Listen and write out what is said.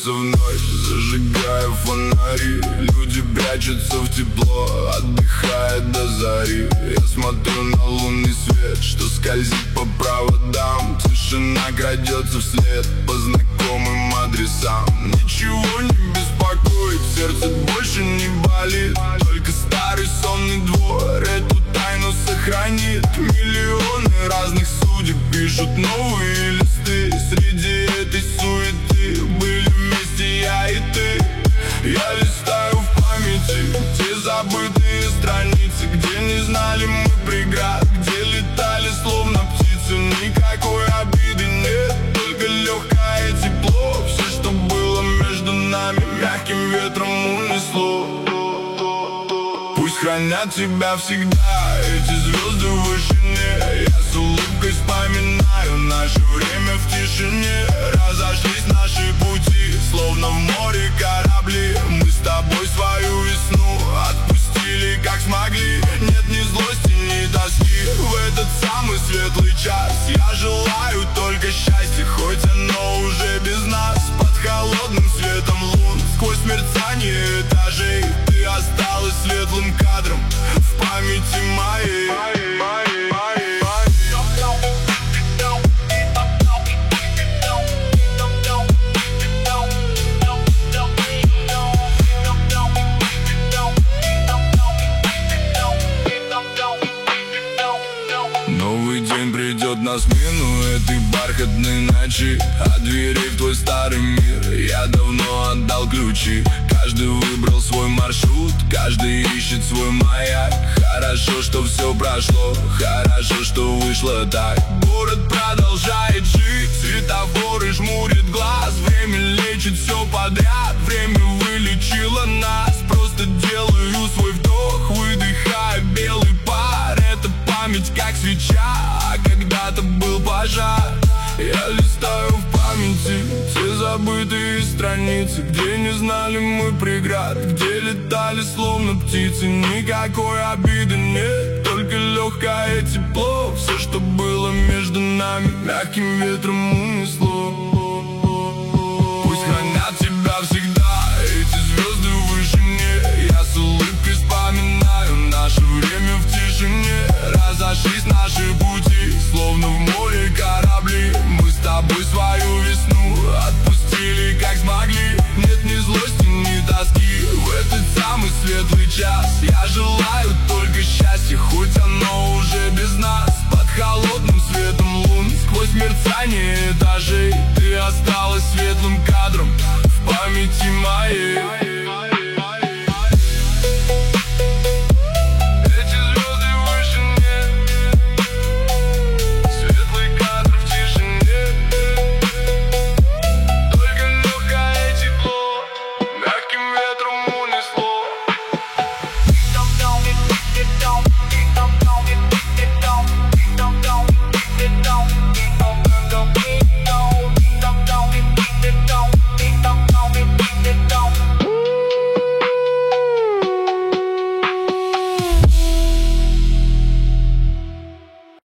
Ложимся в ночь, зажигая фонари. Люди прячутся в тепло, отдыхая до зари. Я смотрю на лунный свет, что скользит по проводам. Тишина крадется вслед по знакомым адресам. Ничего не беспокоит, сердце больше не болит. Только старый сонный двор эту тайну сохранит. Миллионы разных судеб пишут новые листы. Среди этой суеты были вместе я и ты. Я листаю в памяти те забытые страницы, где не знали мы преград, где летали словно птицы. Никакой обиды нет, только легкое тепло. Все, что было между нами, мягким ветром унесло. Пусть хранят тебя всегда эти звезды в вышине. Я с улыбкой вспоминаю наше время в тишине. Разошлись наши пути, словно в море корабли. Мы с тобой свою весну отпустили, как смогли. Нет ни злости, ни тоски в этот самый светлый час. Я желаю только счастья, хоть оно уже без нас. Под холодным светом лун, сквозь мерцание этажей, ты осталась светлым кадром в памяти моей. Новый день придет на смену этой бархатной ночи. От дверей в твой старый мир я давно отдал ключи. Каждый выбрал свой маршрут, каждый ищет свой маяк. Хорошо, что все прошло, хорошо, что вышло так. Город продолжает жить, светофоры жмурит глаз. Время лечит все подряд, время вылечило нас. Просто делаю свой вдох, выдыхаю белый пар. Это память как свеча, а когда-то был пожар. Я листаю в памяти те забытые страницы, где не знали мы преград, где летали словно птицы. Никакой обиды нет, только легкое тепло. Все, что было между нами, мягким ветром унесло.